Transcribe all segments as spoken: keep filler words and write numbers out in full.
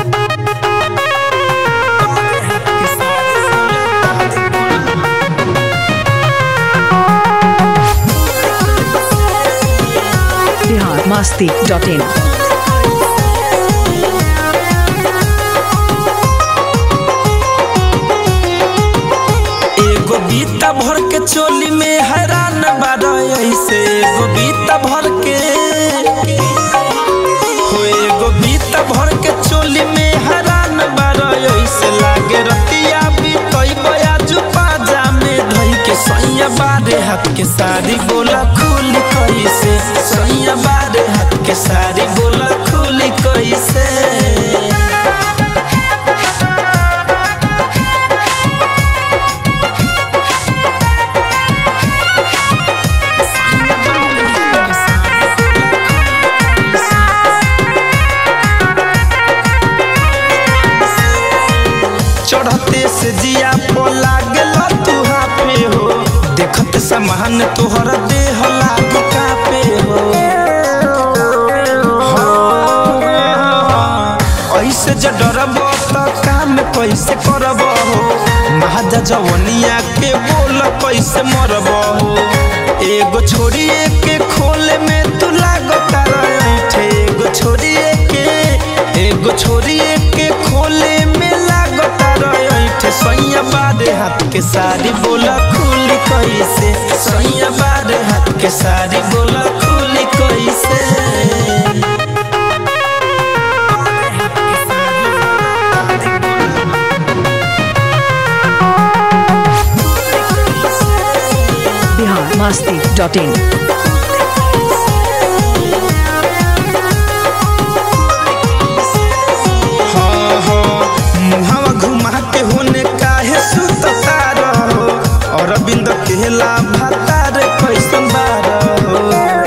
Bihar Masti dot in. एगो बीता भर के चोली में हैरान बारा ऐसे एगो बीता भर के हो एगो बीता भर के चोली में हैरान बारा ऐसे लागे रतिया बीतई बया जुपा जामे धई के सैया बारे हाथ के सारी बोला खुली कैसे सैया बारे हाथ के सारी बोला खुली कैसे चढ़ते से जिया पोला गेला तुहा पे हो देखत समान तोहर देह लाग कापे हो ऐसे ज डरब त काम कैसे करब हो महाजा जवनिया के बोल कैसे मरब हो एगो छोड़िए के खोले में तू लागता रहे एगो छोड़िए के एगो छोड़िए के खोले में लागता रहे सैया बारे हाथ के सारी बोला खुली कैसे सैया बारे हाथ के सारी बोला खुली कैसे बिहार मस्ती डॉट इन। मुहावा घुमा के होने काहे सुतता रहो अरविंद केला भातार कैसन बारहो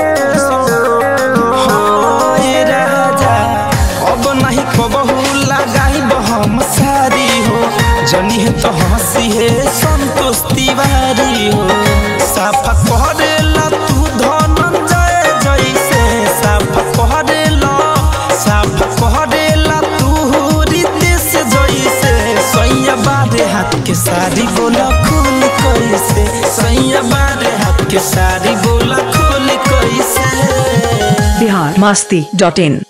हाय राजा अब नहीं कबहू लगाई हम सारी हो जनी है तो हंसी है संतोष तिवारी हो साफा करेला तू धनंजय जैसे साफा करेला साफा करेला तू रितेश जैसे सैया बारे हाथ के सारी बोला खोल कैसे सैया बारे हाथ के सारी बोला खोल कैसे बिहार मस्ती डॉट इन।